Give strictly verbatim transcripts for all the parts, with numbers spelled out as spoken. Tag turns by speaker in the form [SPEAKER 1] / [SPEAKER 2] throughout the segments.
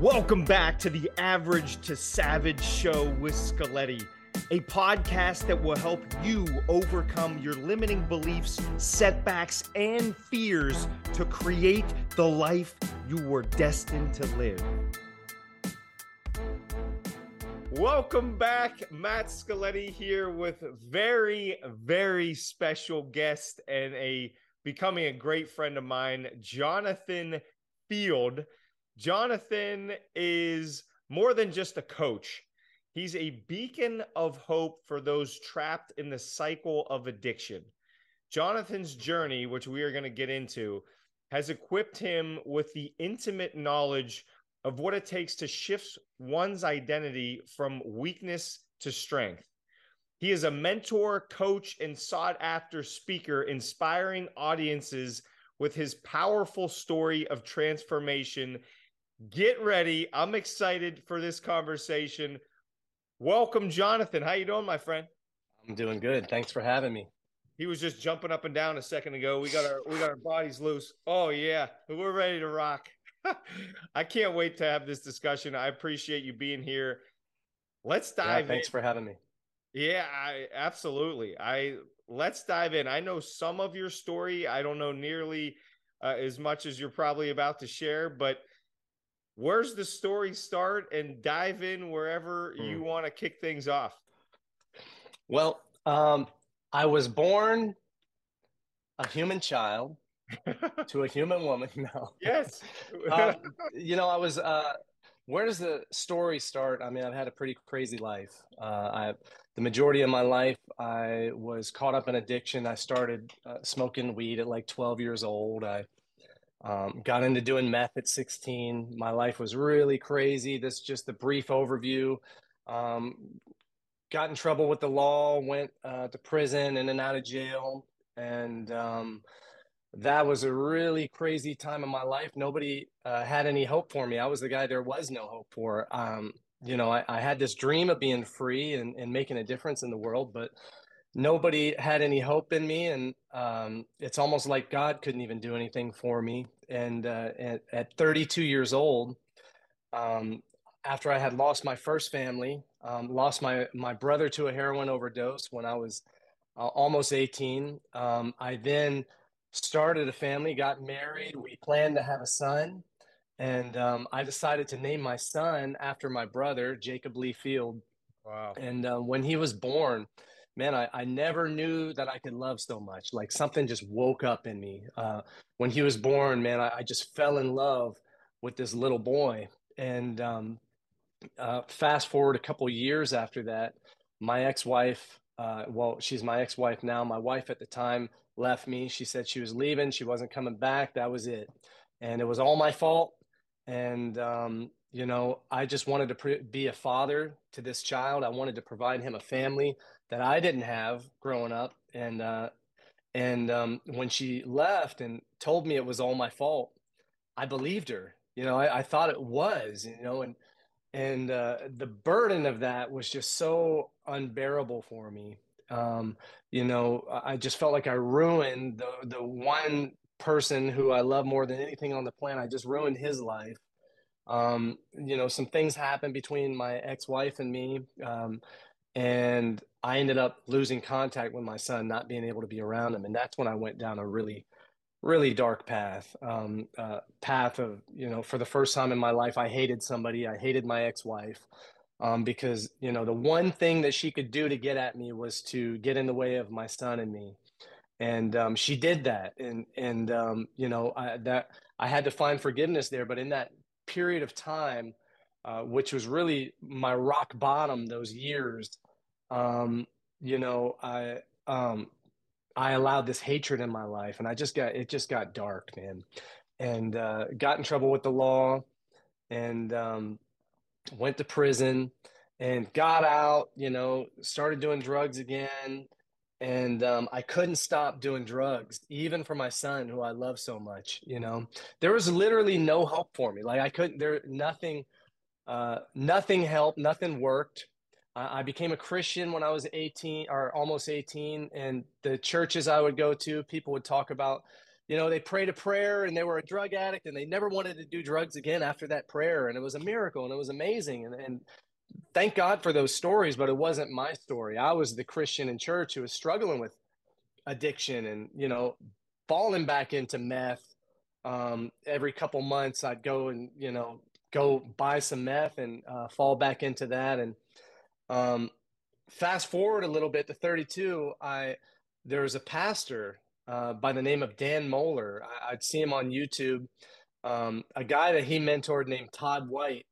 [SPEAKER 1] Welcome back to the Average to Savage Show with Scaletti, a podcast that will help you overcome your limiting beliefs, setbacks, and fears to create the life you were destined to live. Welcome back. Matt Scaletti here with very, very special guest and a becoming a great friend of mine, Jonathan Field. Jonathan is more than just a coach. He's a beacon of hope for those trapped in the cycle of addiction. Jonathan's journey, which we are going to get into, has equipped him with the intimate knowledge of what it takes to shift one's identity from weakness to strength. He is a mentor, coach, and sought-after speaker, inspiring audiences with his powerful story of transformation. Get ready. I'm excited for this conversation. Welcome, Jonathan. How you doing, my friend?
[SPEAKER 2] I'm doing good. Thanks for having me.
[SPEAKER 1] He was just jumping up and down a second ago. We got our we got our bodies loose. Oh yeah, we're ready to rock. I can't wait to have this discussion. I appreciate you being here. Let's dive
[SPEAKER 2] yeah, thanks
[SPEAKER 1] in.
[SPEAKER 2] for having me.
[SPEAKER 1] Yeah, I, absolutely. I let's dive in. I know some of your story. I don't know nearly uh, as much as you're probably about to share, but where's the story start, and dive in wherever mm. you want to kick things off.
[SPEAKER 2] Well, um, I was born a human child to a human woman. No.
[SPEAKER 1] Yes.
[SPEAKER 2] um, you know, I was, uh, where does the story start? I mean, I've had a pretty crazy life. Uh, I, the majority of my life, I was caught up in addiction. I started uh, smoking weed at like twelve years old. I Um, got into doing meth at sixteen. My life was really crazy. This is just a brief overview. Um, got in trouble with the law, went uh, to prison and then out of jail. And um, that was a really crazy time in my life. Nobody uh, had any hope for me. I was the guy there was no hope for. Um, you know, I, I had this dream of being free and, and making a difference in the world, but nobody had any hope in me. And um, it's almost like God couldn't even do anything for me. And uh, at, at thirty-two years old, um, after I had lost my first family, um, lost my, my brother to a heroin overdose when I was uh, almost eighteen, um, I then started a family, got married. We planned to have a son. And um, I decided to name my son after my brother, Jacob Lee Field.
[SPEAKER 1] Wow.
[SPEAKER 2] And uh, when he was born, man, I, I never knew that I could love so much. Like something just woke up in me. Uh, when he was born, man, I, I just fell in love with this little boy. And um, uh, fast forward a couple years after that, my ex-wife, uh, well, she's my ex-wife now. My wife at the time left me. She said she was leaving. She wasn't coming back. That was it. And it was all my fault. And, um, you know, I just wanted to pre- be a father to this child. I wanted to provide him a family that I didn't have growing up. And, uh, and um, when she left and told me it was all my fault, I believed her. You know, I, I thought it was, you know, and, and uh, the burden of that was just so unbearable for me. Um, you know, I just felt like I ruined the, the one person who I love more than anything on the planet. I just ruined his life. Um, you know, some things happened between my ex-wife and me. Um, and I ended up losing contact with my son, not being able to be around him. And that's when I went down a really, really dark path, um, uh, path of, you know, for the first time in my life, I hated somebody. I hated my ex-wife. Um, because, you know, the one thing that she could do to get at me was to get in the way of my son and me. And um, she did that. And, and um, you know, I, that I had to find forgiveness there. But in that period of time, uh, which was really my rock bottom, those years, um, you know, I, um, I allowed this hatred in my life, and I just got, it just got dark, man, and uh, got in trouble with the law, and um, went to prison and got out, you know, started doing drugs again. And um, I couldn't stop doing drugs, even for my son, who I love so much. You know, there was literally no help for me. Like I couldn't, there, nothing, uh, nothing helped, nothing worked. I, I became a Christian when I was eighteen or almost eighteen. And the churches I would go to, people would talk about you know, they prayed a prayer and they were a drug addict and they never wanted to do drugs again after that prayer. And it was a miracle and it was amazing. And, and thank God for those stories, but it wasn't my story. I was the Christian in church who was struggling with addiction and, you know, falling back into meth. Um, every couple months I'd go and, you know, go buy some meth and uh, fall back into that. And um, fast forward a little bit to thirty-two, I there was a pastor uh, by the name of Dan Moeller. I, I'd see him on YouTube. Um, a guy that he mentored named Todd White.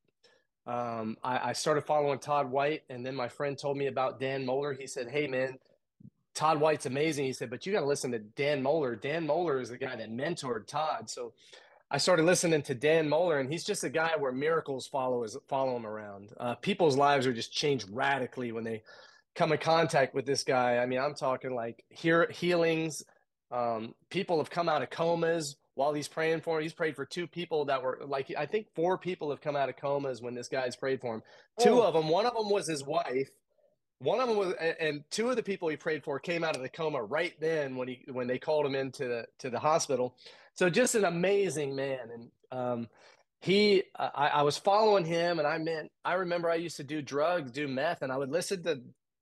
[SPEAKER 2] Um, I, I started following Todd White, and then my friend told me about Dan Moeller. He said, "Hey, man, Todd White's amazing." He said, "But you got to listen to Dan Moeller. Dan Moeller is the guy that mentored Todd." So I started listening to Dan Moeller, and he's just a guy where miracles follow his, follow him around. Uh, people's lives are just changed radically when they come in contact with this guy. I mean, I'm talking like hear, healings. Um, people have come out of comas while he's praying for him. He's prayed for two people that were like, I think four people have come out of comas when this guy's prayed for him. Two
[SPEAKER 1] Oh,
[SPEAKER 2] of them, one of them was his wife. One of them was, and two of the people he prayed for came out of the coma right then when he when they called him into the to the hospital. So just an amazing man, and um, he, I, I was following him, and I meant I remember I used to do drugs, do meth, and I would listen to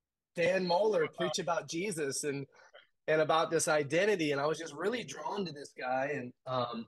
[SPEAKER 2] Dan Moeller preach about Jesus and and about this identity, and I was just really drawn to this guy, and um,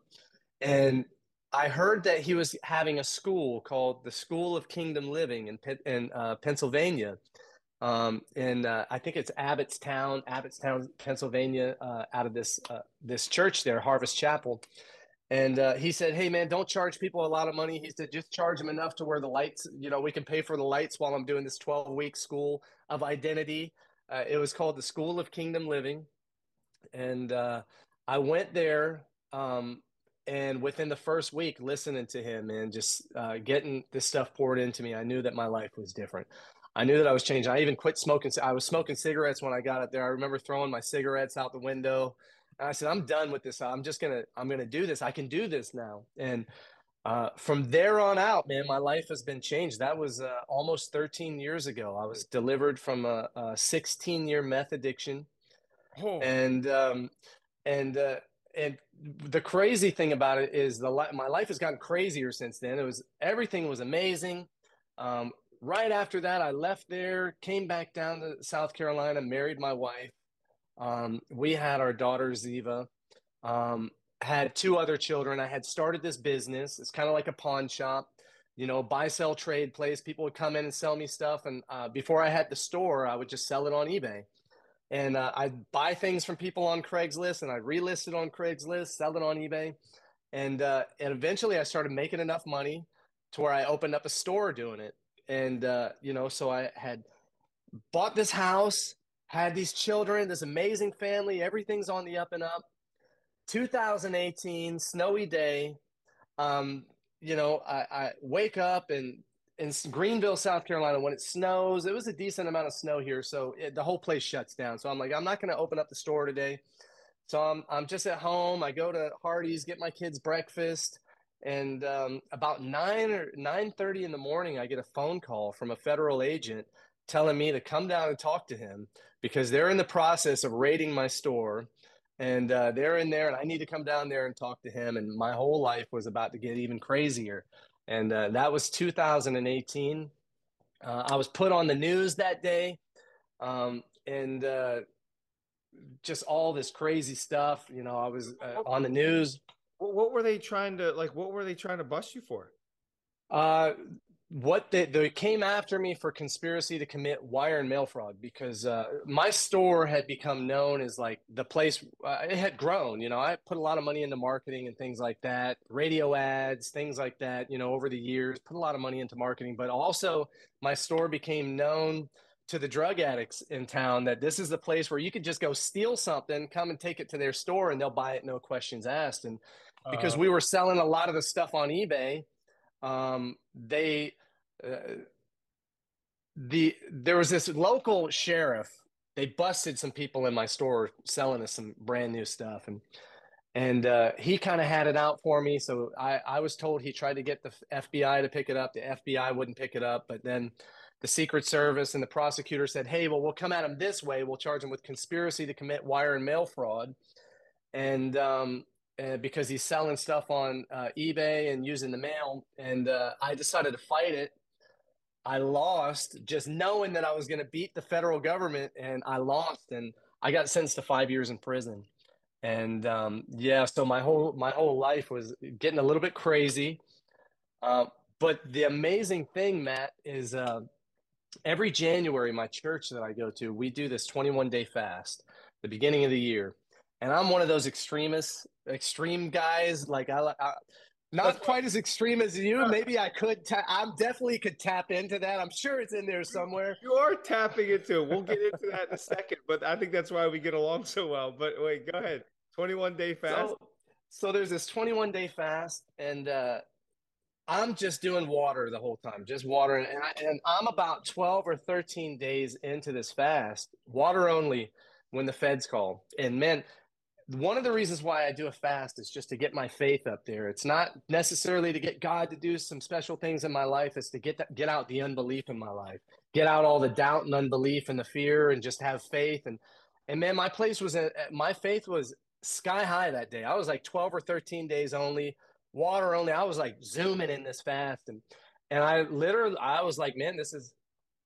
[SPEAKER 2] and I heard that he was having a school called the School of Kingdom Living in in uh, Pennsylvania. Um, and uh, I think it's Abbottstown, Abbottstown, Pennsylvania, uh, out of this uh, this church there, Harvest Chapel. And uh, he said, "Hey, man, don't charge people a lot of money." He said, "Just charge them enough to where the lights, you know, we can pay for the lights while I'm doing this twelve week school of identity." Uh, it was called the School of Kingdom Living. And uh, I went there. Um, and within the first week, listening to him and just uh, getting this stuff poured into me, I knew that my life was different. I knew that I was changing. I even quit smoking. I was smoking cigarettes when I got up there. I remember throwing my cigarettes out the window. And I said, "I'm done with this. I'm just gonna, I'm gonna do this. I can do this now." And uh, from there on out, man, my life has been changed. That was uh, almost thirteen years ago. I was delivered from a, a sixteen year meth addiction,
[SPEAKER 1] oh,
[SPEAKER 2] and um, and uh, and the crazy thing about it is the my life has gotten crazier since then. It was everything was amazing. Um, right after that, I left there, came back down to South Carolina, married my wife. Um, we had our daughter Ziva. Um, had two other children. I had started this business. It's kind of like a pawn shop, you know, buy sell trade place. People would come in and sell me stuff, and uh, before I had the store, I would just sell it on eBay. And uh, I'd buy things from people on Craigslist, and I'd relist it on Craigslist, sell it on eBay, and uh, and eventually I started making enough money to where I opened up a store doing it. And uh, you know, so I had bought this house, had these children, this amazing family, everything's on the up and up. two thousand eighteen, snowy day. Um, you know, I, I wake up and in Greenville, South Carolina, when it snows, it was a decent amount of snow here, so it, the whole place shuts down. So I'm like, I'm not going to open up the store today. So I'm I'm just at home. I go to Hardee's, get my kids breakfast, and um, about nine or nine thirty in the morning, I get a phone call from a federal agent telling me to come down and talk to him because they're in the process of raiding my store, and uh, they're in there, and I need to come down there and talk to him. And my whole life was about to get even crazier, and uh, that was two thousand eighteen. Uh, I was put on the news that day, um, and uh, just all this crazy stuff. You know, I was uh,
[SPEAKER 1] what,
[SPEAKER 2] on the news.
[SPEAKER 1] what, what were they trying to like? What were they trying to bust you for?
[SPEAKER 2] Uh, what they, they came after me for conspiracy to commit wire and mail fraud because uh, my store had become known as like the place. Uh, it had grown. You know, I put a lot of money into marketing and things like that, radio ads, things like that. You know, over the years, put a lot of money into marketing, but also my store became known to the drug addicts in town that this is the place where you could just go steal something, come and take it to their store, and they'll buy it, no questions asked. And because
[SPEAKER 1] Uh,
[SPEAKER 2] we were selling a lot of the stuff on eBay, um, they uh, the there was this local sheriff. They busted some people in my store selling us some brand new stuff, and and uh, he kind of had it out for me. So I I was told he tried to get the F B I to pick it up. The F B I wouldn't pick it up, but then the Secret Service and the prosecutor said, "Hey, well, we'll come at him this way. We'll charge him with conspiracy to commit wire and mail fraud." And um, uh, because he's selling stuff on uh, eBay and using the mail. And uh, I decided to fight it. I lost just knowing that I was going to beat the federal government, and I lost, and I got sentenced to five years in prison. And um, yeah, so my whole my whole life was getting a little bit crazy. Uh, but the amazing thing, Matt, is uh, every January, my church that I go to, we do this twenty-one day fast, the beginning of the year. And I'm one of those extremists, extreme guys. Like I, I
[SPEAKER 1] That's
[SPEAKER 2] not
[SPEAKER 1] what
[SPEAKER 2] quite as extreme as you. Maybe I could. Ta- I'm definitely could tap into that. I'm sure it's in there
[SPEAKER 1] you,
[SPEAKER 2] somewhere.
[SPEAKER 1] you are tapping into. We'll get into that in a second, but I think that's why we get along so well. But wait, go ahead. twenty-one day fast.
[SPEAKER 2] So, so there's this twenty-one day fast, and uh, I'm just doing water the whole time, just water, and I, and I'm about twelve or thirteen days into this fast, water only, when the feds call. And man, one of the reasons why I do a fast is just to get my faith up there. It's not necessarily to get God to do some special things in my life. It's to get that, get out the unbelief in my life, get out all the doubt and unbelief and the fear, and just have faith. And and man, my place was a, my faith was sky high that day. I was like twelve or thirteen days only, water only. I was like zooming in this fast, and and I literally I was like, man, this is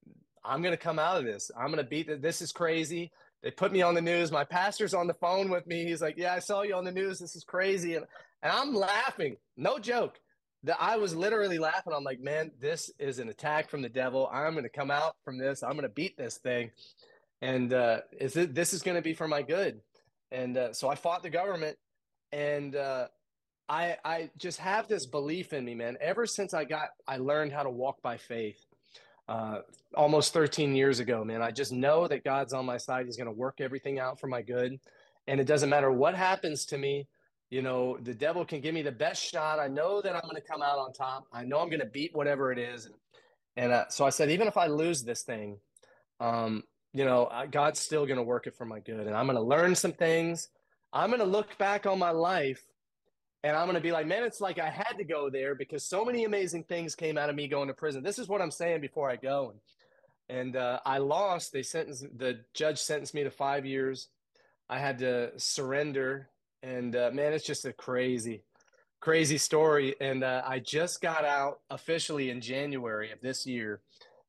[SPEAKER 2] I'm going to come out of this. I'm going to beat it. This is crazy. They put me on the news. My pastor's on the phone with me. He's like, yeah, I saw you on the news. This is crazy. And, and I'm laughing. No joke. That I was literally laughing. I'm like, man, this is an attack from the devil. I'm going to come out from this. I'm going to beat this thing. And uh, is it, this is going to be for my good. And uh, so I fought the government. And uh, I, I just have this belief in me, man. Ever since I got, I learned how to walk by faith uh, almost thirteen years ago, man. I just know that God's on my side. He's going to work everything out for my good. And it doesn't matter what happens to me. You know, the devil can give me the best shot. I know that I'm going to come out on top. I know I'm going to beat whatever it is. And, and uh, so I said, even if I lose this thing, um, you know, I, God's still going to work it for my good. And I'm going to learn some things. I'm going to look back on my life, and I'm going to be like, man, it's like I had to go there because so many amazing things came out of me going to prison. This is what I'm saying before I go. And, and uh, I lost. They sentenced, the judge sentenced me to five years. I had to surrender. And uh, man, it's just a crazy, crazy story. And uh, I just got out officially in January of this year.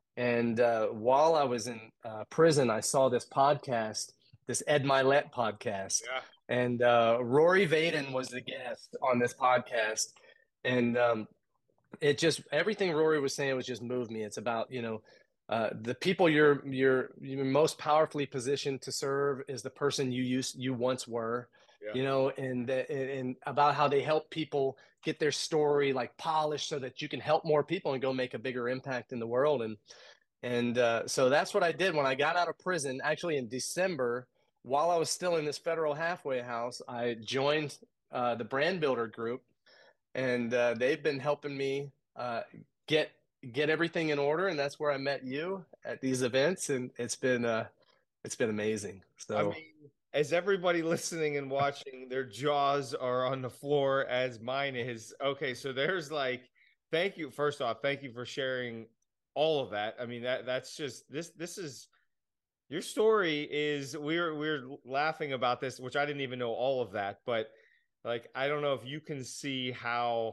[SPEAKER 2] And uh, while I was in uh, prison, I saw this podcast, this Ed Milet podcast.
[SPEAKER 1] Yeah.
[SPEAKER 2] And uh, Rory Vaden was the guest on this podcast. And um, it just, everything Rory was saying was just moved me. It's about, you know, uh, the people you're, you're, you're most powerfully positioned to serve is the person you used, you once were,
[SPEAKER 1] Yeah.
[SPEAKER 2] you know, and, and about how they help people get their story like polished so that you can help more people and go make a bigger impact in the world. And, and uh, so that's what I did when I got out of prison, actually in December, while I was still in this federal halfway house. I joined uh, the Brand Builder Group, and uh, they've been helping me uh, get get everything in order. And that's where I met you at these events, and it's been uh, it's been amazing. So
[SPEAKER 1] I mean, as everybody listening and watching, their jaws are on the floor as mine is. Okay, so there's like, thank you. First off, thank you for sharing all of that. I mean, that that's just this. This is your story. Is we're we're laughing about this, which I didn't even know all of that, but like I don't know if you can see how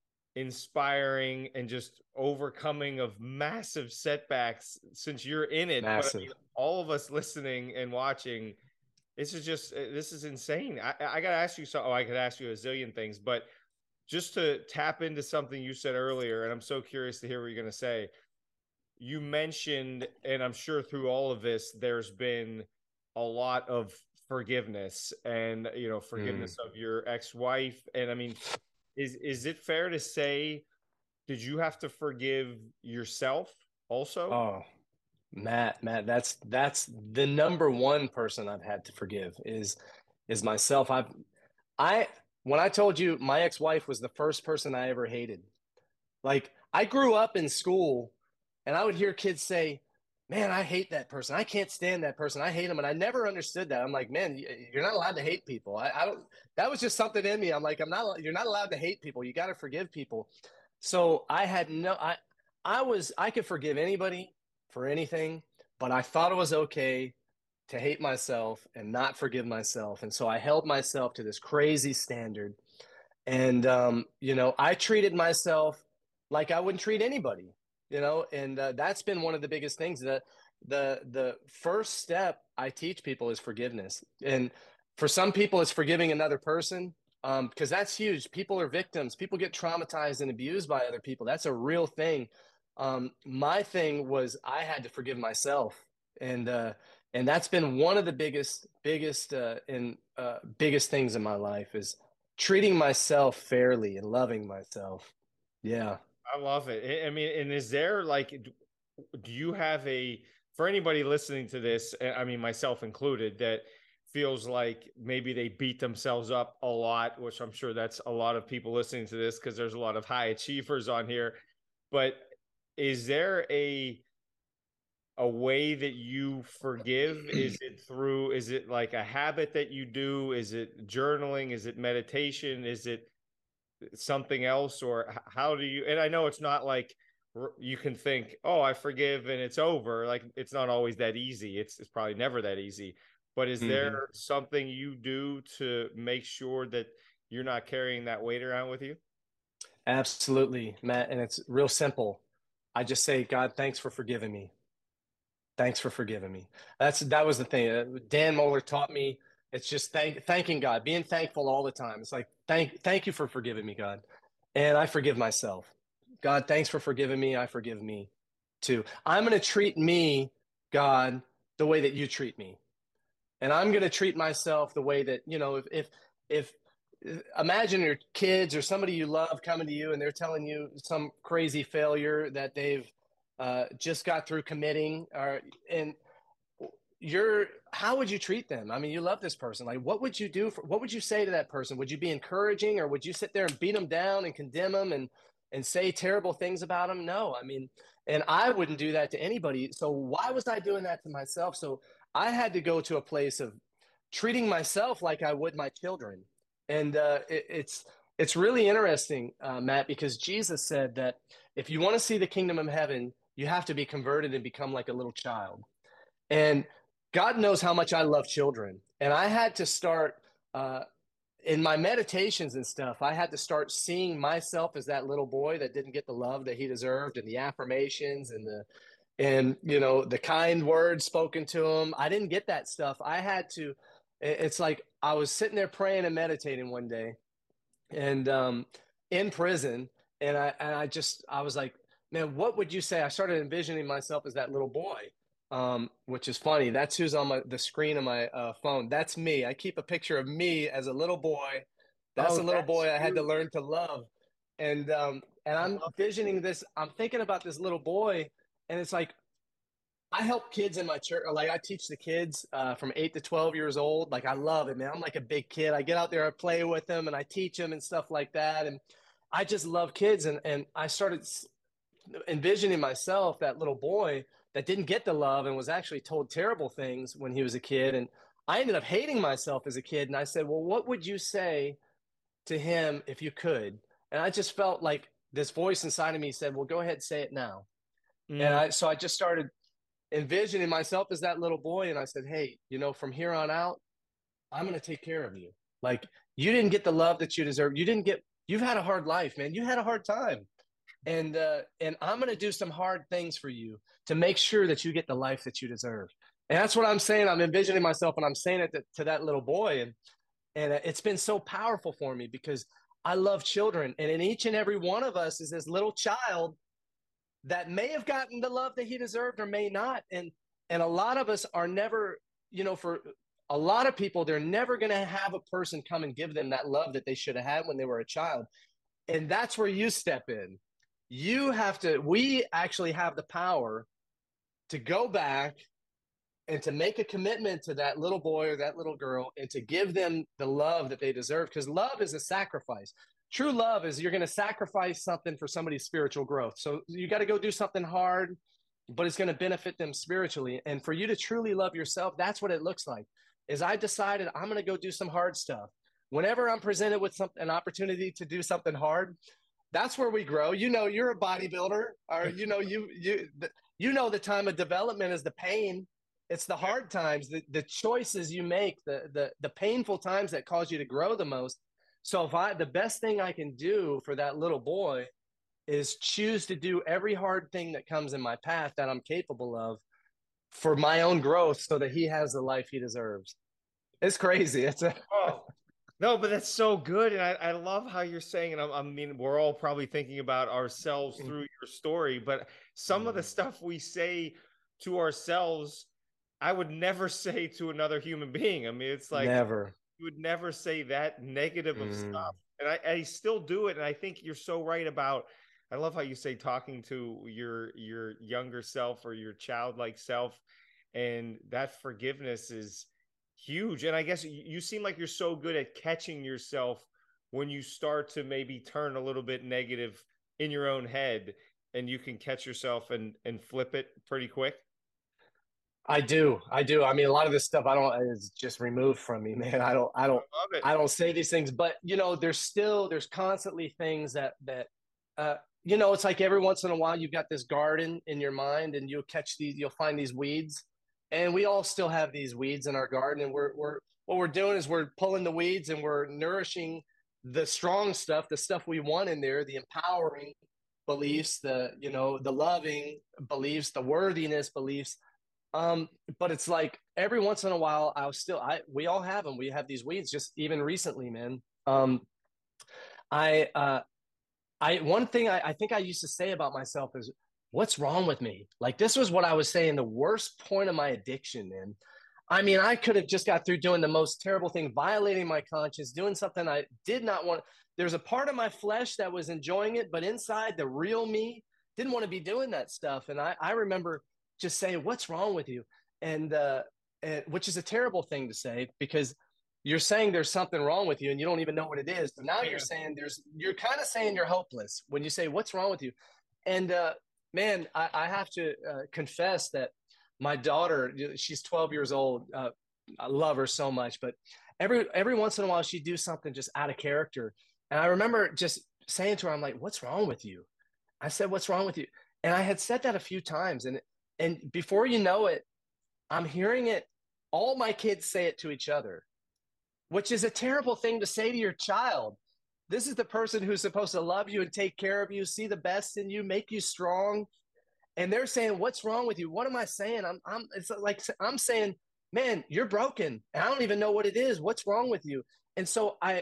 [SPEAKER 1] inspiring and just overcoming of massive setbacks since you're in it. But I
[SPEAKER 2] massive.
[SPEAKER 1] mean, all of us listening and watching, this is just this is insane. I, I gotta ask you so. Oh, I could ask you a zillion things, but just to tap into something you said earlier, and I'm so curious to hear what you're gonna say. You mentioned, and I'm sure through all of this, there's been a lot of forgiveness and you know forgiveness
[SPEAKER 2] Mm.
[SPEAKER 1] of your ex-wife. And I mean, is is it fair to say, did you have to forgive yourself also?
[SPEAKER 2] Oh, Matt, Matt, that's that's the number one person I've had to forgive is is myself. I've I when I told you my ex-wife was the first person I ever hated. Like I grew up in school and I would hear kids say, "Man, I hate that person. I can't stand that person. I hate him." And I never understood that. I'm like, "Man, you're not allowed to hate people." I, I don't. That was just something in me. I'm like, I'm not. You're not allowed to hate people. You got to forgive people. So I had no. I I was. I could forgive anybody for anything, but I thought it was okay to hate myself and not forgive myself. And so I held myself to this crazy standard. And, um, you know, I treated myself like I wouldn't treat anybody, you know, and uh, that's been one of the biggest things. That the, the first step I teach people is forgiveness. And for some people, it's forgiving another person, um, because that's huge. People are victims. People get traumatized and abused by other people. That's a real thing. Um, my thing was I had to forgive myself. And, uh, and that's been one of the biggest, biggest, uh, and uh, biggest things in my life is treating myself fairly and loving myself. Yeah.
[SPEAKER 1] I love it. I mean, and is there like, do you have a, for anybody listening to this, I mean, myself included, that feels like maybe they beat themselves up a lot, which I'm sure that's a lot of people listening to this because there's a lot of high achievers on here. But is there a a way that you forgive? Is it through, is it like a habit that you do? Is it journaling? Is it meditation? Is it something else? Or how do you, and I know it's not like you can think, oh, I forgive and it's over. Like it's not always that easy. It's, it's probably never that easy. But is there
[SPEAKER 2] Mm-hmm.
[SPEAKER 1] something you do to make sure that you're not carrying that weight around with you?
[SPEAKER 2] Absolutely, Matt. And it's real simple. I just say, God, thanks for forgiving me. Thanks for forgiving me. That's that was the thing. Uh, Dan Moeller taught me. It's just thank thanking God, being thankful all the time. It's like thank thank you for forgiving me, God, and I forgive myself. God, thanks for forgiving me. I forgive me too. I'm going to treat me, God, the way that you treat me, and I'm going to treat myself the way that you know. If if if imagine your kids or somebody you love coming to you and they're telling you some crazy failure that they've uh, just got through committing, or and you're how would you treat them? I mean, you love this person. Like, what would you do for? What would you say to that person? Would you be encouraging, or would you sit there and beat them down and condemn them and and say terrible things about them? No, I mean, and I wouldn't do that to anybody. So why was I doing that to myself? So I had to go to a place of treating myself like I would my children, and uh, it, it's it's really interesting, uh, Matt, because Jesus said that if you want to see the kingdom of heaven, you have to be converted and become like a little child. And God knows how much I love children. And I had to start uh, in my meditations and stuff, I had to start seeing myself as that little boy that didn't get the love that he deserved, and the affirmations and the, and, you know, the kind words spoken to him. I didn't get that stuff. I had to, it's like I was sitting there praying and meditating one day and um, in prison. And I, and I just, I was like, man, what would you say? I started envisioning myself as that little boy, um, which is funny. That's who's on my, the screen of my uh, phone. That's me. I keep a picture of me as a little boy. That's
[SPEAKER 1] Oh,
[SPEAKER 2] a little
[SPEAKER 1] that's
[SPEAKER 2] boy I had to
[SPEAKER 1] you.
[SPEAKER 2] learn to love. And, um, and I'm visioning this, I'm thinking about this little boy, and it's like, I help kids in my church. Like I teach the kids uh, from eight to twelve years old. Like I love it, man. I'm like a big kid. I get out there, I play with them, and I teach them and stuff like that. And I just love kids. And and I started envisioning myself that little boy that didn't get the love and was actually told terrible things when he was a kid. And I ended up hating myself as a kid. And I said, well, what would you say to him if you could? And I just felt like this voice inside of me said, well, go ahead, say it now. And
[SPEAKER 1] Mm.
[SPEAKER 2] I so I just started envisioning myself as that little boy. And I said, hey, you know, from here on out, I'm going to take care of you. Like, you didn't get the love that you deserve. You didn't get, you've had a hard life, man. You had a hard time. And, uh, and I'm going to do some hard things for you to make sure that you get the life that you deserve. And that's what I'm saying. I'm envisioning myself and I'm saying it to, to that little boy. And, and it's been so powerful for me because I love children. And in each and every one of us is this little child that may have gotten the love that he deserved or may not. And and a lot of us are never, you know, for a lot of people, they're never going to have a person come and give them that love that they should have had when they were a child. And that's where you step in. You have to, we actually have the power to go back and to make a commitment to that little boy or that little girl and to give them the love that they deserve, because love is a sacrifice. True love is you're going to sacrifice something for somebody's spiritual growth. So you got to go do something hard, but it's going to benefit them spiritually. And for you to truly love yourself, that's what it looks like. Is I decided I'm going to go do some hard stuff. Whenever I'm presented with some, an opportunity to do something hard, that's where we grow. You know, you're a bodybuilder, or you know, you you you know the time of development is the pain. it's the hard times, the, the choices you make, the, the, the painful times that cause you to grow the most. So if I, the best thing I can do for that little boy is choose to do every hard thing that comes in my path that I'm capable of for my own growth so that he has the life he deserves. It's crazy. It's a
[SPEAKER 1] Oh, no, but that's so good. And I, I love how you're saying it. I, I mean, we're all probably thinking about ourselves through your story, but some of the stuff we say to ourselves, I would never say to another human being. I mean, it's like
[SPEAKER 2] never.
[SPEAKER 1] you would never say that negative of
[SPEAKER 2] Mm.
[SPEAKER 1] stuff. And I, I still do it. And I think you're so right about, I love how you say talking to your your younger self or your childlike self. And that forgiveness is huge. And I guess you seem like you're so good at catching yourself when you start to maybe turn a little bit negative in your own head, and you can catch yourself and and flip it pretty quick.
[SPEAKER 2] I do. I do. I mean, a lot of this stuff I don't is just removed from me, man. I don't I
[SPEAKER 1] I
[SPEAKER 2] don't
[SPEAKER 1] love it.
[SPEAKER 2] I don't say these things, but you know, there's still there's constantly things that that uh you know, it's like every once in a while you've got this garden in your mind and you'll catch these you'll find these weeds. And we all still have these weeds in our garden, and we're we're what we're doing is we're pulling the weeds and we're nourishing the strong stuff, the stuff we want in there, the empowering beliefs, the you know, the loving beliefs, the worthiness beliefs. Um, but it's like every once in a while, I'll still, I, we all have them. We have these weeds just even recently, man. Um, I, uh, I, one thing I, I think I used to say about myself is, what's wrong with me? Like, this was what I was saying, the worst point of my addiction, man. I mean, I could have just got through doing the most terrible thing, violating my conscience, doing something I did not want. There's a part of my flesh that was enjoying it, but inside the real me didn't want to be doing that stuff. And I, I remember just saying, "What's wrong with you?" And, uh, and which is a terrible thing to say because you're saying there's something wrong with you and you don't even know what it is. So now you're saying there's, you're kind of saying you're hopeless when you say, "What's wrong with you?" And uh, man, I, I have to uh, confess that my daughter, she's twelve years old. Uh, I love her so much, but every every once in a while she'd do something just out of character. And I remember just saying to her, I'm like, "What's wrong with you?" I said, "What's wrong with you?" And I had said that a few times. And and before you know it, I'm hearing it. All my kids say it to each other, which is a terrible thing to say to your child. This is the person who's supposed to love you and take care of you, see the best in you, make you strong. And they're saying, "What's wrong with you?" What am I saying? I'm, I'm, it's like I'm saying, "Man, you're broken. And I don't even know what it is. What's wrong with you?" And so I,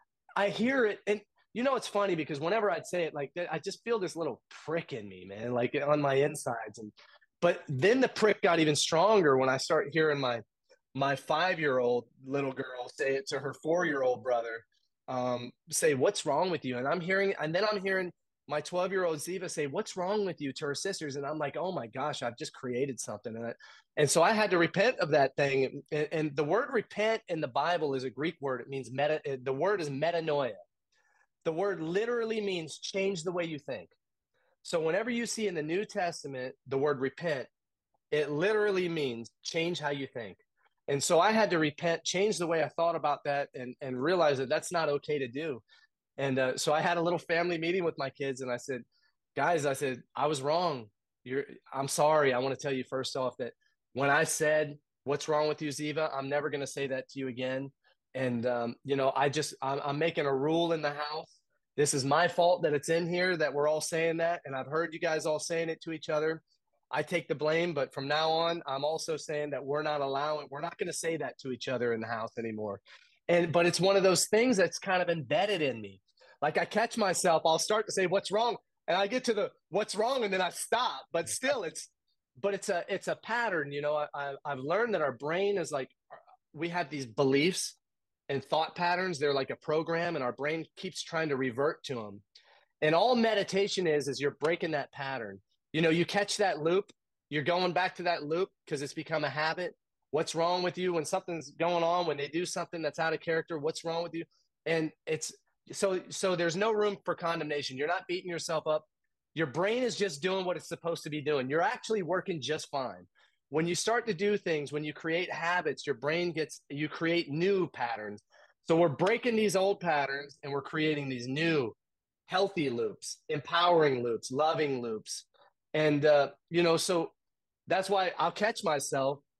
[SPEAKER 2] I hear it, and you know, it's funny because whenever I'd say it, like I just feel this little prick in me, man, like on my insides. And but then the prick got even stronger when I start hearing my my five year old little girl say it to her four year old brother, um, say, "What's wrong with you?" And I'm hearing, and then I'm hearing my twelve year old Ziva say, "What's wrong with you?" to her sisters. And I'm like, oh my gosh, I've just created something. And, I, and so I had to repent of that thing. And, and the word repent in the Bible is a Greek word. It means meta, the word is metanoia. The word literally means change the way you think. So whenever you see in the New Testament the word repent, it literally means change how you think. And so I had to repent, change the way I thought about that, and, and realize that that's not okay to do. And uh, so I had a little family meeting with my kids, and I said, "Guys, I said, I was wrong. You're, I'm sorry. I want to tell you first off that when I said, 'What's wrong with you, Ziva?' I'm never going to say that to you again. And, um, you know, I just, I'm, I'm making a rule in the house. This is my fault that it's in here, that we're all saying that. And I've heard you guys all saying it to each other. I take the blame, but from now on, I'm also saying that we're not allowing, we're not going to say that to each other in the house anymore." And, but it's one of those things that's kind of embedded in me. Like I catch myself, I'll start to say, "What's wrong?" And I get to the "what's wrong?" and then I stop. But still, it's, but it's a, it's a pattern. You know, I, I've learned that our brain is like, we have these beliefs and thought patterns. They're like a program, and our brain keeps trying to revert to them. And all meditation is, is you're breaking that pattern. You know, you catch that loop, you're going back to that loop because it's become a habit. What's wrong with you when something's going on, when they do something that's out of character? What's wrong with you? And it's so, so there's no room for condemnation. You're not beating yourself up. Your brain is just doing what it's supposed to be doing. You're actually working just fine. When you start to do things, when you create habits, your brain gets, you create new patterns. So we're breaking these old patterns and we're creating these new healthy loops, empowering loops, loving loops. And, uh, you know, so that's why I'll catch myself.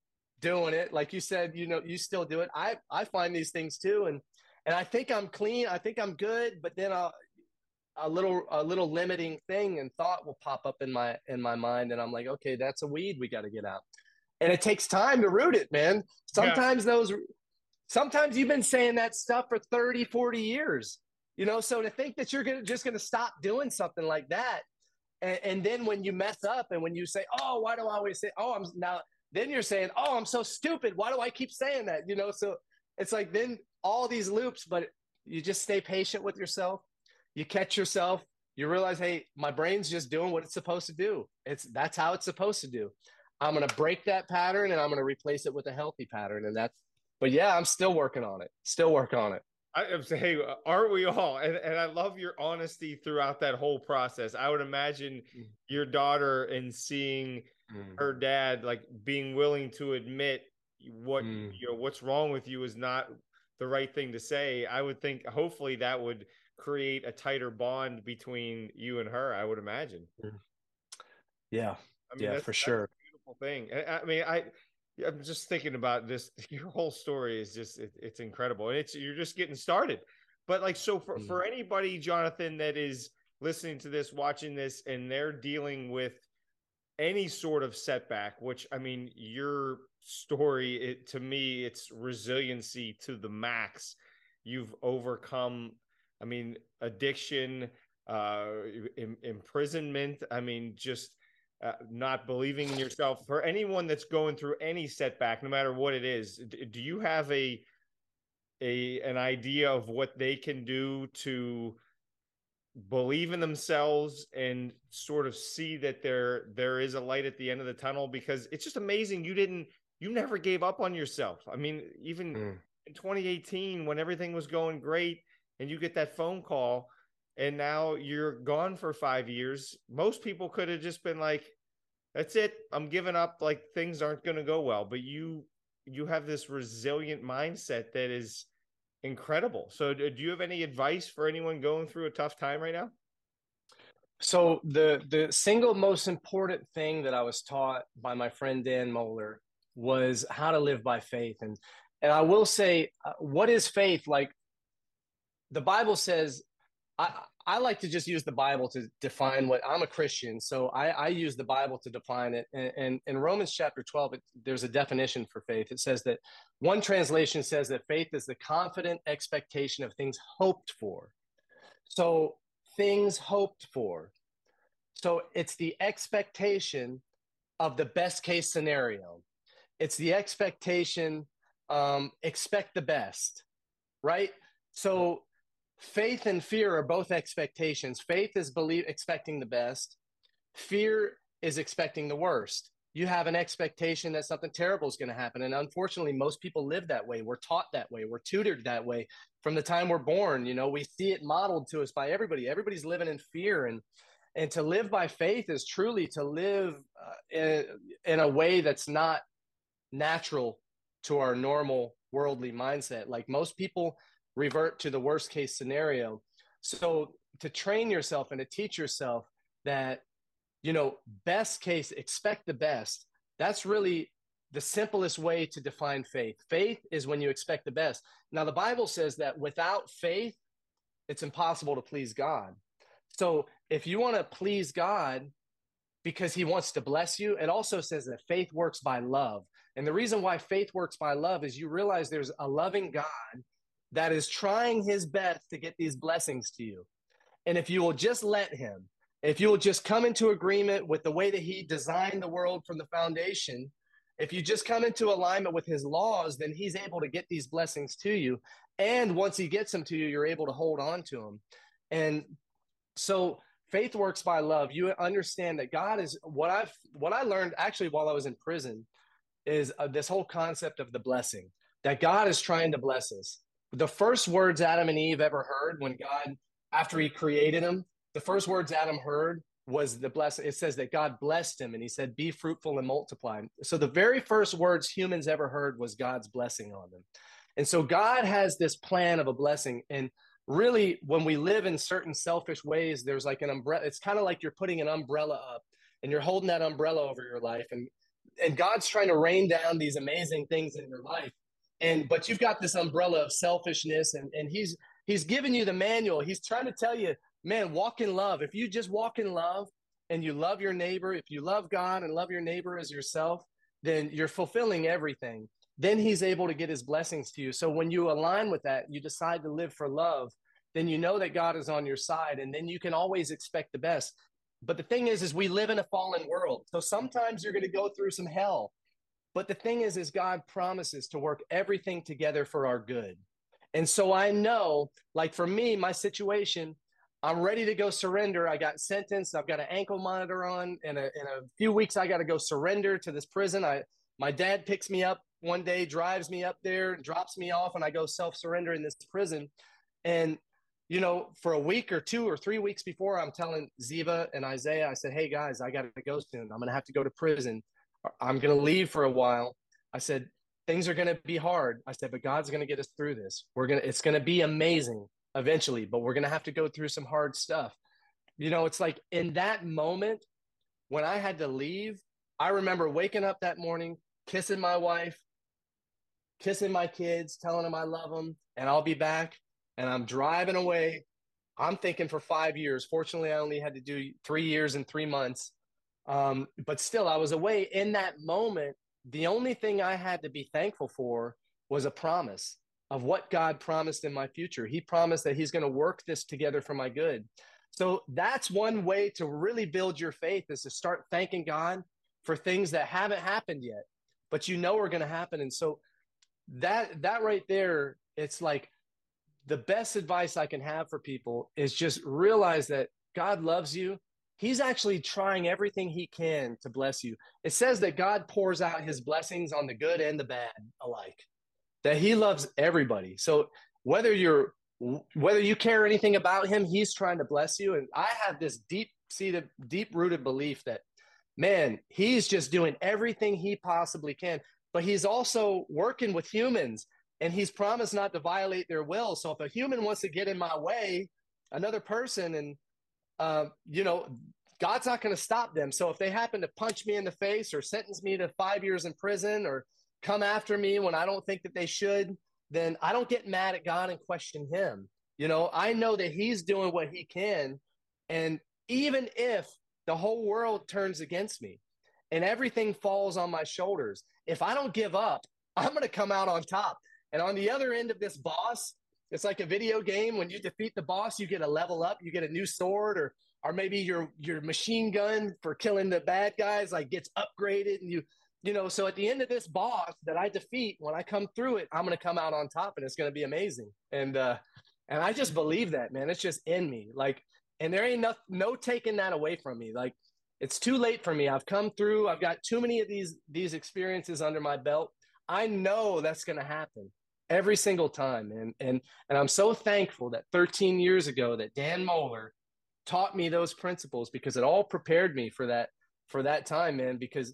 [SPEAKER 2] doing it. Like you said, you know, you still do it. I, I find these things too. And, and I think I'm clean. I think I'm good, but then I'll, a little, a little limiting thing and thought will pop up in my, in my mind. And I'm like, okay, that's a weed we got to get out. And it takes time to root it, man.
[SPEAKER 1] Yeah.
[SPEAKER 2] Sometimes those, sometimes you've been saying that stuff for thirty, forty years, you know? So to think that you're gonna, just going to stop doing something like that. And, and then when you mess up and when you say, oh, why do I always say, oh, I'm now, then you're saying, oh, I'm so stupid. Why do I keep saying that? You know? So it's like, then all these loops, but you just stay patient with yourself. You catch yourself, you realize, hey, my brain's just doing what it's supposed to do. It's that's how it's supposed to do. I'm going to break that pattern and I'm going to replace it with a healthy pattern. And that's, but yeah, I'm still working on it. Still working on it.
[SPEAKER 1] I am saying, hey, aren't we all? And, and I love your honesty throughout that whole process. I would imagine mm. your daughter and seeing mm. her dad, like being willing to admit what, mm. you know, what's wrong with you is not the right thing to say. I would think hopefully that would create a tighter bond between you and her, I would imagine.
[SPEAKER 2] Yeah.
[SPEAKER 1] I mean,
[SPEAKER 2] yeah,
[SPEAKER 1] that's,
[SPEAKER 2] for
[SPEAKER 1] that's
[SPEAKER 2] sure.
[SPEAKER 1] a beautiful thing. I, I mean, I, I'm just thinking about this. Your whole story is just, it, it's incredible. And it's, you're just getting started. But like, so for, mm. for anybody, Jonathan, that is listening to this, watching this, and they're dealing with any sort of setback, which, I mean, your story, it, to me, it's resiliency to the max. You've overcome, I mean, addiction, uh, in, imprisonment. I mean, just uh, not believing in yourself. For anyone that's going through any setback, no matter what it is, do you have a a an idea of what they can do to believe in themselves and sort of see that there there is a light at the end of the tunnel? Because it's just amazing you didn't you never gave up on yourself. I mean, even mm. in twenty eighteen, when everything was going great, and you get that phone call and now you're gone for five years. Most people could have just been like, that's it. I'm giving up. Like, things aren't going to go well. But you, you have this resilient mindset that is incredible. So do you have any advice for anyone going through a tough time right now?
[SPEAKER 2] So the, the single most important thing that I was taught by my friend Dan Moeller was how to live by faith. And, and I will say, uh, what is faith? Like, the Bible says, I, I like to just use the Bible to define what I'm a Christian. So I, I use the Bible to define it. And, and in Romans chapter twelve, it, there's a definition for faith. It says that one translation says that faith is the confident expectation of things hoped for. So things hoped for. So it's the expectation of the best case scenario. It's the expectation, um, expect the best, right? So faith and fear are both expectations. Faith is believe expecting the best. Fear is expecting the worst. You have an expectation that something terrible is going to happen. And unfortunately, most people live that way. We're taught that way. We're tutored that way from the time we're born. You know, we see it modeled to us by everybody. Everybody's living in fear. And, and to live by faith is truly to live uh, in, in a way that's not natural to our normal worldly mindset. Like, most people revert to the worst case scenario. So to train yourself and to teach yourself that, you know, best case, expect the best. That's really the simplest way to define faith. Faith is when you expect the best. Now, the Bible says that without faith, it's impossible to please God. So if you want to please God because he wants to bless you, it also says that faith works by love. And the reason why faith works by love is you realize there's a loving God that is trying his best to get these blessings to you. And if you will just let him, if you will just come into agreement with the way that he designed the world from the foundation, if you just come into alignment with his laws, then he's able to get these blessings to you. And once he gets them to you, you're able to hold on to them. And so faith works by love. You understand that God is what I've, what I learned actually while I was in prison is uh, this whole concept of the blessing, that God is trying to bless us. The first words Adam and Eve ever heard when God, after he created them, the first words Adam heard was the blessing. It says that God blessed him and he said, be fruitful and multiply. So the very first words humans ever heard was God's blessing on them. And so God has this plan of a blessing. And really, when we live in certain selfish ways, there's like an umbrella. It's kind of like you're putting an umbrella up and you're holding that umbrella over your life. And and God's trying to rain down these amazing things in your life. And but you've got this umbrella of selfishness, and and he's he's giving you the manual. He's trying to tell you, man, walk in love. If you just walk in love and you love your neighbor, if you love God and love your neighbor as yourself, then you're fulfilling everything. Then he's able to get his blessings to you. So when you align with that, you decide to live for love, then you know that God is on your side, and then you can always expect the best. But the thing is, is we live in a fallen world. So sometimes you're going to go through some hell. But the thing is, is God promises to work everything together for our good. And so I know, like for me, my situation, I'm ready to go surrender. I got sentenced. I've got an ankle monitor on. In a, in a few weeks, I got to go surrender to this prison. I, my dad picks me up one day, drives me up there, drops me off, and I go self-surrender in this prison. And, you know, for a week or two or three weeks before, I'm telling Ziva and Isaiah, I said, hey, guys, I got to go soon. I'm going to have to go to prison. I'm going to leave for a while. I said, things are going to be hard. I said, but God's going to get us through this. We're going to, it's going to be amazing eventually, but we're going to have to go through some hard stuff. You know, it's like in that moment when I had to leave, I remember waking up that morning, kissing my wife, kissing my kids, telling them I love them, and I'll be back. And I'm driving away. I'm thinking for five years. Fortunately, I only had to do three years and three months. Um, but still, I was away in that moment. The only thing I had to be thankful for was a promise of what God promised in my future. He promised that he's going to work this together for my good. So that's one way to really build your faith, is to start thanking God for things that haven't happened yet, but you know are going to happen. And so that, that right there, it's like the best advice I can have for people is just realize that God loves you. He's actually trying everything he can to bless you. It says that God pours out his blessings on the good and the bad alike, that he loves everybody. So whether you're, whether you care anything about him, he's trying to bless you. And I have this deep seated, deep rooted belief that, man, he's just doing everything he possibly can, but he's also working with humans, and he's promised not to violate their will. So if a human wants to get in my way, another person, and Uh, you know, God's not going to stop them. So if they happen to punch me in the face or sentence me to five years in prison or come after me when I don't think that they should, then I don't get mad at God and question him. You know, I know that he's doing what he can. And even if the whole world turns against me and everything falls on my shoulders, if I don't give up, I'm going to come out on top. And on the other end of this boss, it's like a video game. When you defeat the boss, you get a level up, you get a new sword, or or maybe your your machine gun for killing the bad guys like gets upgraded, and you you know. So at the end of this boss that I defeat, when I come through it, I'm gonna come out on top, and it's gonna be amazing. And uh, and I just believe that, man. It's just in me, like, and there ain't no no taking that away from me. Like, it's too late for me. I've come through. I've got too many of these these experiences under my belt. I know that's gonna happen every single time. And, and, and I'm so thankful that thirteen years ago that Dan Moeller taught me those principles, because it all prepared me for that, for that time, man, because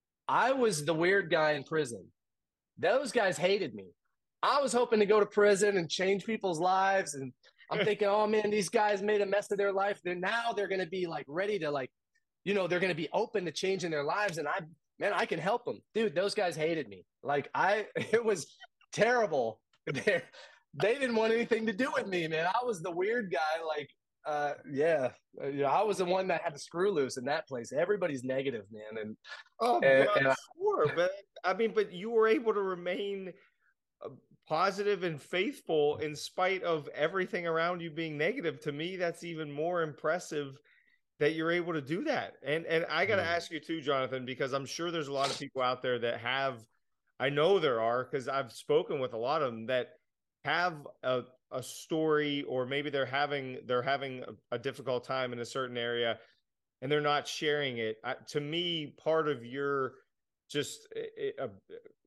[SPEAKER 2] I was the weird guy in prison. Those guys hated me. I was hoping to go to prison and change people's lives. And I'm thinking, oh man, these guys made a mess of their life. They're now they're going to be like ready to, like, you know, they're going to be open to changing their lives. And I, man, I can help them. Dude, those guys hated me. Like I, it was terrible. They they didn't want anything to do with me, man. I was the weird guy. Like, uh, yeah, uh, you know, I was the one that had the screw loose in that place. Everybody's negative, man. And
[SPEAKER 1] oh,
[SPEAKER 2] and,
[SPEAKER 1] but
[SPEAKER 2] and I,
[SPEAKER 1] sure, but I mean, but you were able to remain uh, positive and faithful in spite of everything around you being negative. To me, that's even more impressive that you're able to do that. And and I got to ask you too, Jonathan, because I'm sure there's a lot of people out there that have. I know there are, because I've spoken with a lot of them that have a, a story, or maybe they're having they're having a, a difficult time in a certain area, and they're not sharing it. I, to me, part of your just a, a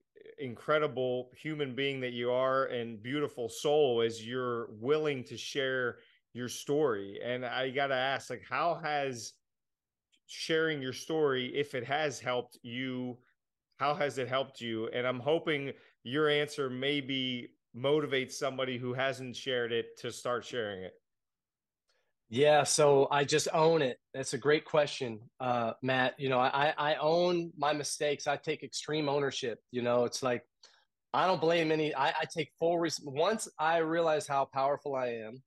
[SPEAKER 1] incredible human being that you are and beautiful soul is you're willing to share your story. And I got to ask, like, how has sharing your story, if it has helped you, how has it helped you? And I'm hoping your answer maybe motivates somebody who hasn't shared it to start sharing it.
[SPEAKER 2] Yeah, so I just own it. That's a great question, uh, Matt. You know, I I own my mistakes. I take extreme ownership. You know, it's like I don't blame any. I, I take full res- once I realize how powerful I am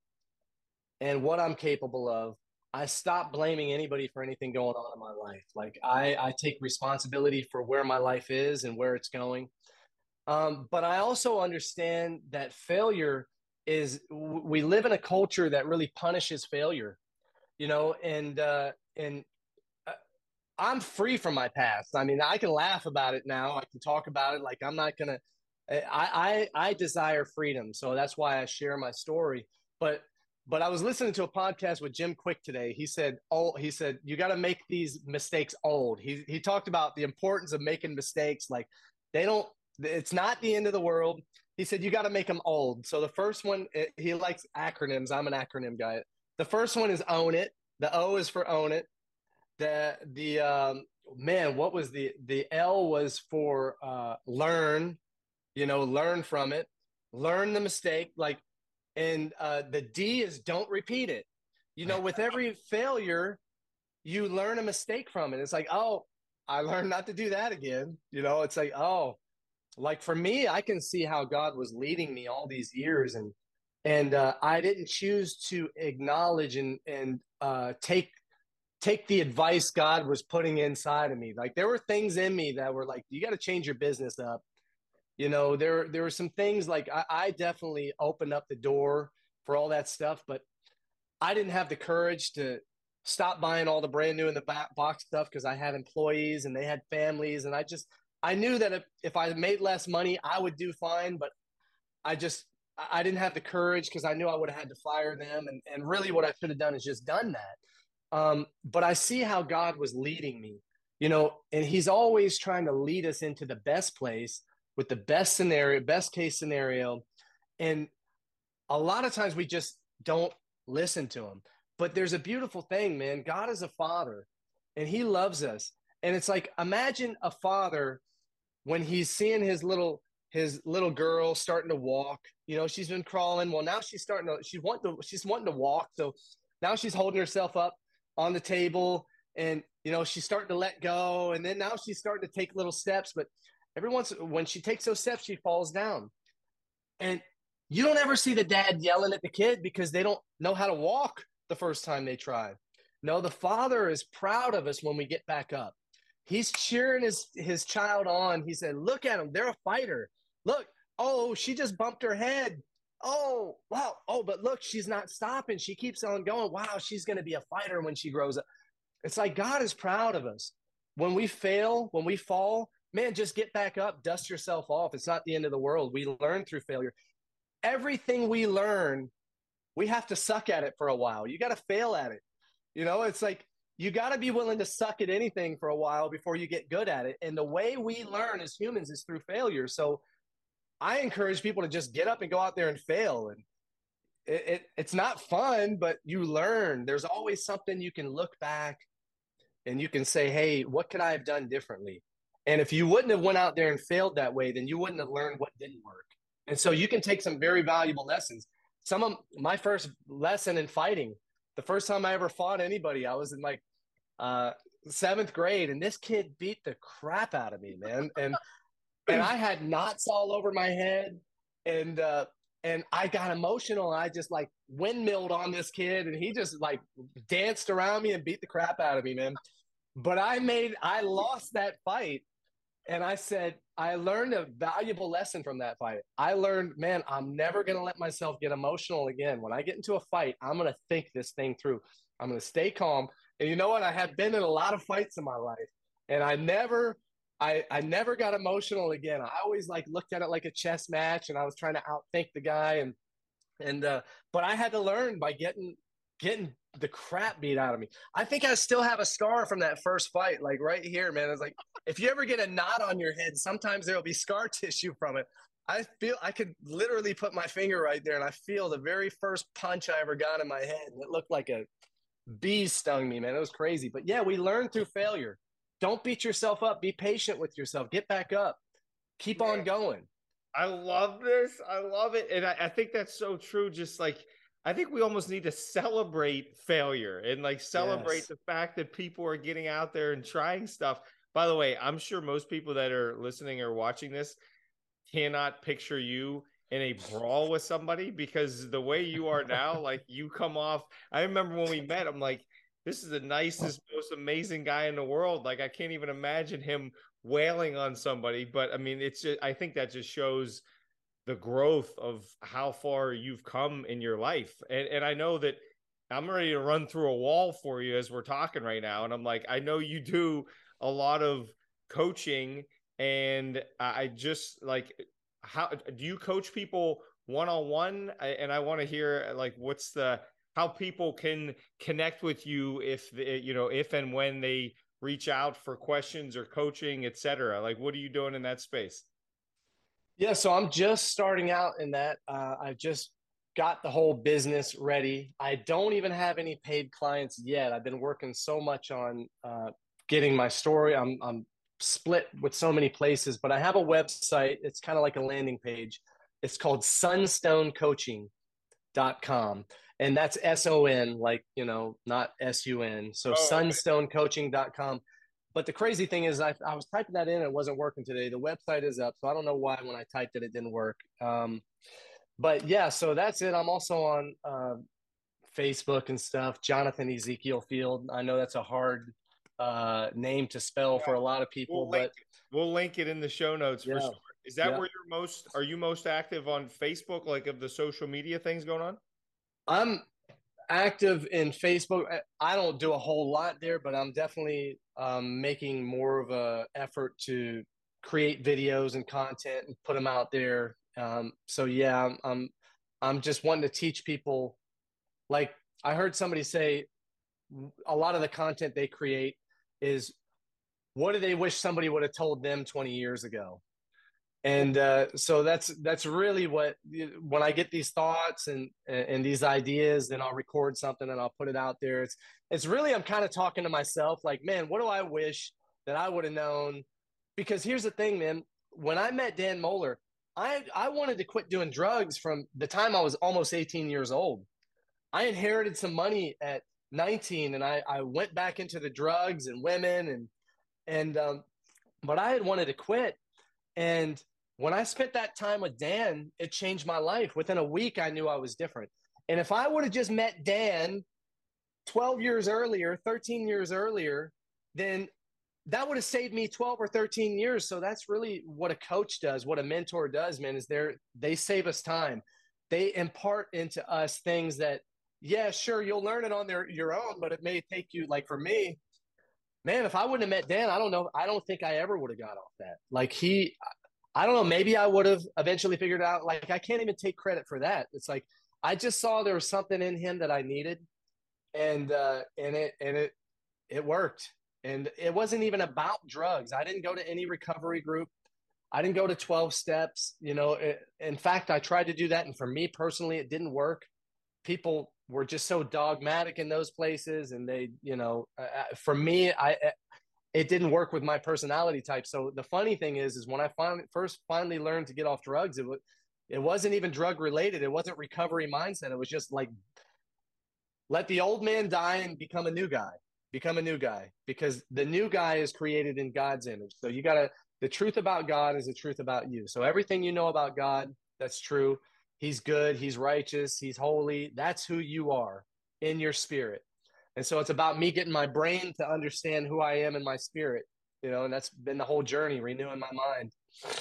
[SPEAKER 2] and what I'm capable of. I stop blaming anybody for anything going on in my life. Like I I take responsibility for where my life is and where it's going. Um, but I also understand that failure is we live in a culture that really punishes failure, you know, and uh, and uh, I'm free from my past. I mean, I can laugh about it now. I can talk about it. Like I'm not gonna. I I, I desire freedom, so that's why I share my story. But but I was listening to a podcast with Jim Quick today. He said, "Oh, he said you got to make these mistakes old." He he talked about the importance of making mistakes. Like they don't. It's not the end of the world. He said you got to make them old. So the first one, he likes acronyms. I'm an acronym guy. The first one is own it. The O is for own it. The the um, man, what was the the L was for uh, learn. You know, learn from it, learn the mistake. Like, and uh, the D is don't repeat it. You know, with every failure, you learn a mistake from it. It's like, oh, I learned not to do that again. You know, it's like, oh, like for me, I can see how God was leading me all these years, and and uh, I didn't choose to acknowledge and and uh, take take the advice God was putting inside of me. Like there were things in me that were like, you got to change your business up. You know, there there were some things like I, I definitely opened up the door for all that stuff, but I didn't have the courage to stop buying all the brand new in the back box stuff because I had employees and they had families, and I just I knew that if, if I made less money, I would do fine, but I just I didn't have the courage because I knew I would have had to fire them, and and really what I should have done is just done that. Um, but I see how God was leading me, you know, and He's always trying to lead us into the best place with the best scenario, best case scenario, and a lot of times we just don't listen to him. But there's a beautiful thing, man. God is a father and he loves us. And it's like imagine a father when he's seeing his little his little girl starting to walk. You know, she's been crawling. Well, now she's starting to she's wanting to she's wanting to walk. So now she's holding herself up on the table and you know, she's starting to let go. And then now she's starting to take little steps. But every once when she takes those steps, she falls down. And you don't ever see the dad yelling at the kid because they don't know how to walk the first time they try. No, the father is proud of us when we get back up. He's cheering his, his child on. He said, look at them. They're a fighter. Look, oh, she just bumped her head. Oh, wow. Oh, but look, she's not stopping. She keeps on going. Wow, she's going to be a fighter when she grows up. It's like God is proud of us. When we fail, when we fall, man, just get back up, dust yourself off. It's not the end of the world. We learn through failure. Everything we learn, we have to suck at it for a while. You got to fail at it. You know, it's like you got to be willing to suck at anything for a while before you get good at it. And the way we learn as humans is through failure. So I encourage people to just get up and go out there and fail. And it, it, it's not fun, but you learn. There's always something you can look back and you can say, hey, what could I have done differently? And if you wouldn't have went out there and failed that way, then you wouldn't have learned what didn't work. And so you can take some very valuable lessons. Some of my first lesson in fighting, the first time I ever fought anybody, I was in like uh, seventh grade, and this kid beat the crap out of me, man. And and I had knots all over my head, and uh, and I got emotional. And I just like windmilled on this kid, and he just like danced around me and beat the crap out of me, man. But I made I lost that fight, and I said, I learned a valuable lesson from that fight. I learned, man, I'm never going to let myself get emotional again. When I get into a fight, I'm going to think this thing through. I'm going to stay calm. And you know what? I have been in a lot of fights in my life, and I never, I, I never got emotional again. I always like looked at it like a chess match, and I was trying to outthink the guy. And, and, uh, but I had to learn by getting, getting the crap beat out of me. I think I still have a scar from that first fight, like right here, man. It's like if you ever get a knot on your head, sometimes there'll be scar tissue from it. I feel I could literally put my finger right there and I feel the very first punch I ever got in my head. And it looked like a bee stung me, man. It was crazy. But yeah, we learn through failure. Don't beat yourself up. Be patient with yourself. Get back up. Keep
[SPEAKER 1] Man,
[SPEAKER 2] on going.
[SPEAKER 1] I love this. I love it. And I, I think that's so true. Just like I think we almost need to celebrate failure and like celebrate
[SPEAKER 2] Yes.
[SPEAKER 1] the fact that people are getting out there and trying stuff. By the way, I'm sure most people that are listening or watching this cannot picture you in a brawl with somebody, because the way you are now, like you come off. I remember when we met, I'm like, this is the nicest, most amazing guy in the world. Like I can't even imagine him wailing on somebody. But I mean, it's just, I think that just shows the growth of how far you've come in your life. And and I know that I'm ready to run through a wall for you as we're talking right now. And I'm like, I know you do a lot of coaching, and I just like, how do you coach people one on one? And I want to hear like what's the how people can connect with you if the, you know, if and when they reach out for questions or coaching, et cetera. Like, what are you doing in that space?
[SPEAKER 2] Yeah, so I'm just starting out in that. Uh, I've just got the whole business ready. I don't even have any paid clients yet. I've been working so much on uh, getting my story. I'm I'm split with so many places, but I have a website. It's kind of like a landing page. It's called sunstone coaching dot com, and that's S O N, like, you know, not S U N. So
[SPEAKER 1] Oh, okay.
[SPEAKER 2] sunstone coaching dot com. But the crazy thing is, I, I was typing that in and it wasn't working today. The website is up, so I don't know why when I typed it, it didn't work. Um, but yeah, so that's it. I'm also on uh, Facebook and stuff. Jonathan Ezekiel Field. I know that's a hard uh, name to spell
[SPEAKER 1] Yeah.
[SPEAKER 2] for a lot of people,
[SPEAKER 1] We'll link
[SPEAKER 2] but
[SPEAKER 1] it. We'll link it in the show notes for
[SPEAKER 2] yeah,
[SPEAKER 1] sure. Is that
[SPEAKER 2] yeah.
[SPEAKER 1] where you're most, are you most active on Facebook, like of the social media things going on?
[SPEAKER 2] I'm active in Facebook. I don't do a whole lot there, but I'm definitely um, making more of a effort to create videos and content and put them out there. Um, so yeah, I'm, I'm I'm just wanting to teach people. Like I heard somebody say, a lot of the content they create is what do they wish somebody would have told them twenty years ago? And uh, so that's that's really what, when I get these thoughts and and these ideas, then I'll record something and I'll put it out there. It's it's really, I'm kind of talking to myself, like, man, what do I wish that I would have known? Because here's the thing, man. When I met Dan Moeller, I I wanted to quit doing drugs from the time I was almost eighteen years old. I inherited some money at nineteen, and I I went back into the drugs and women and and um, but I had wanted to quit. And when I spent that time with Dan, it changed my life. Within a week, I knew I was different. And if I would have just met Dan twelve years earlier, thirteen years earlier, then that would have saved me twelve or thirteen years. So that's really what a coach does, what a mentor does, man, is they're, they save us time. They impart into us things that, yeah, sure, you'll learn it on their, your own, but it may take you, like for me, man, if I wouldn't have met Dan, I don't know. I don't think I ever would have got off that. Like he, I don't know. Maybe I would have eventually figured out. Like I can't even take credit for that. It's like I just saw there was something in him that I needed, and uh, and it and it it worked. And it wasn't even about drugs. I didn't go to any recovery group. I didn't go to twelve steps. You know, it, in fact, I tried to do that, and for me personally, it didn't work. People were just so dogmatic in those places, and they, you know, uh, for me, I it didn't work with my personality type. So the funny thing is, is when I finally first finally learned to get off drugs, it was it wasn't even drug related. It wasn't recovery mindset. It was just like, let the old man die and become a new guy. Become a new guy, because the new guy is created in God's image. So you gotta, the truth about God is the truth about you. So everything you know about God, that's true. He's good. He's righteous. He's holy. That's who you are in your spirit. And so it's about me getting my brain to understand who I am in my spirit, you know, and that's been the whole journey, renewing my mind.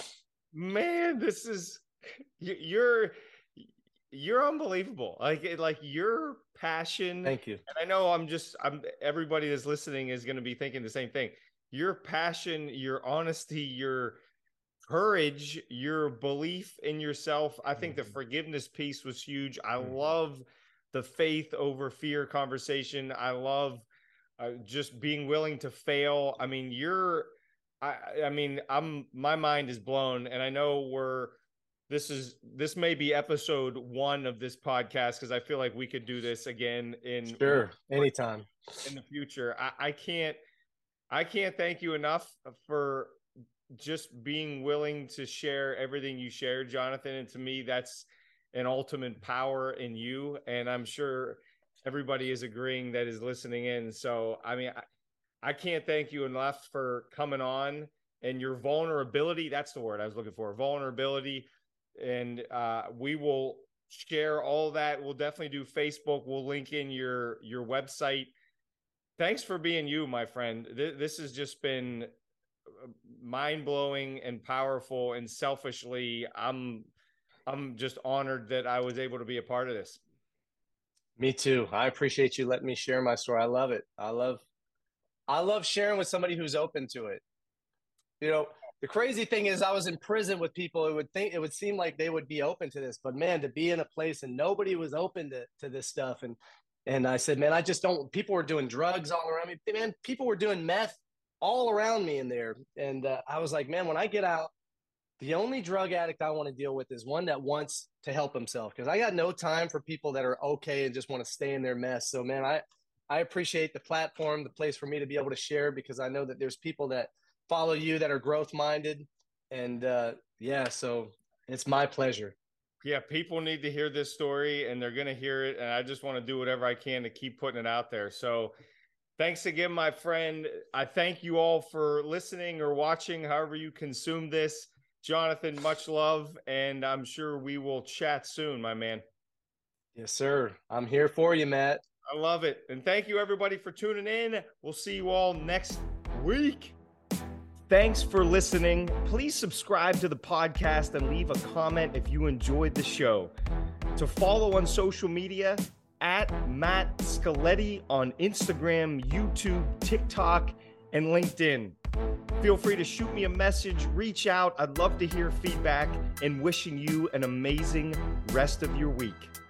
[SPEAKER 1] Man, this is you're you're unbelievable. Like like your passion,
[SPEAKER 2] Thank you.
[SPEAKER 1] and I know I'm just I'm everybody that's listening is going to be thinking the same thing. Your passion, your honesty, your courage, your belief in yourself. I think the forgiveness piece was huge. I
[SPEAKER 2] Mm-hmm.
[SPEAKER 1] love the faith over fear conversation. I love uh, just being willing to fail. I mean, you're, I, I mean, I'm, my mind is blown, and I know we're, this is, this may be episode one of this podcast, because I feel like we could do this again in
[SPEAKER 2] Sure, anytime.
[SPEAKER 1] in the future. I, I can't, I can't thank you enough for just being willing to share everything you shared, Jonathan. And to me, that's and ultimate power in you. And I'm sure everybody is agreeing that is listening in. So, I mean, I, I can't thank you enough for coming on, and your vulnerability. That's the word I was looking for, vulnerability. And uh, we will share all that. We'll definitely do Facebook. We'll link in your, your website. Thanks for being you, my friend. Th- this has just been mind-blowing and powerful, and selfishly, I'm, I'm just honored that I was able to be a part of this.
[SPEAKER 2] Me too. I appreciate you letting me share my story. I love it. I love, I love sharing with somebody who's open to it. You know, the crazy thing is I was in prison with people. It would think, it would seem like they would be open to this, but man, to be in a place and nobody was open to, to this stuff. And, and I said, man, I just don't, people were doing drugs all around me, man. People were doing meth all around me in there. And uh, I was like, man, when I get out, the only drug addict I want to deal with is one that wants to help himself. Cause I got no time for people that are okay and just want to stay in their mess. So man, I, I appreciate the platform, the place for me to be able to share, because I know that there's people that follow you that are growth minded. And uh, yeah, so it's my pleasure.
[SPEAKER 1] Yeah, people need to hear this story, and they're going to hear it. And I just want to do whatever I can to keep putting it out there. So thanks again, my friend. I thank you all for listening or watching, however you consume this. Jonathan, much love, and I'm sure we will chat soon, my man.
[SPEAKER 2] Yes, sir. I'm here for you, Matt.
[SPEAKER 1] I love it. And thank you, everybody, for tuning in. We'll see you all next week. Thanks for listening. Please subscribe to the podcast and leave a comment if you enjoyed the show. To follow on social media, at Matt Scaletti on Instagram, YouTube, TikTok, and LinkedIn. Feel free to shoot me a message, reach out. I'd love to hear feedback, and wishing you an amazing rest of your week.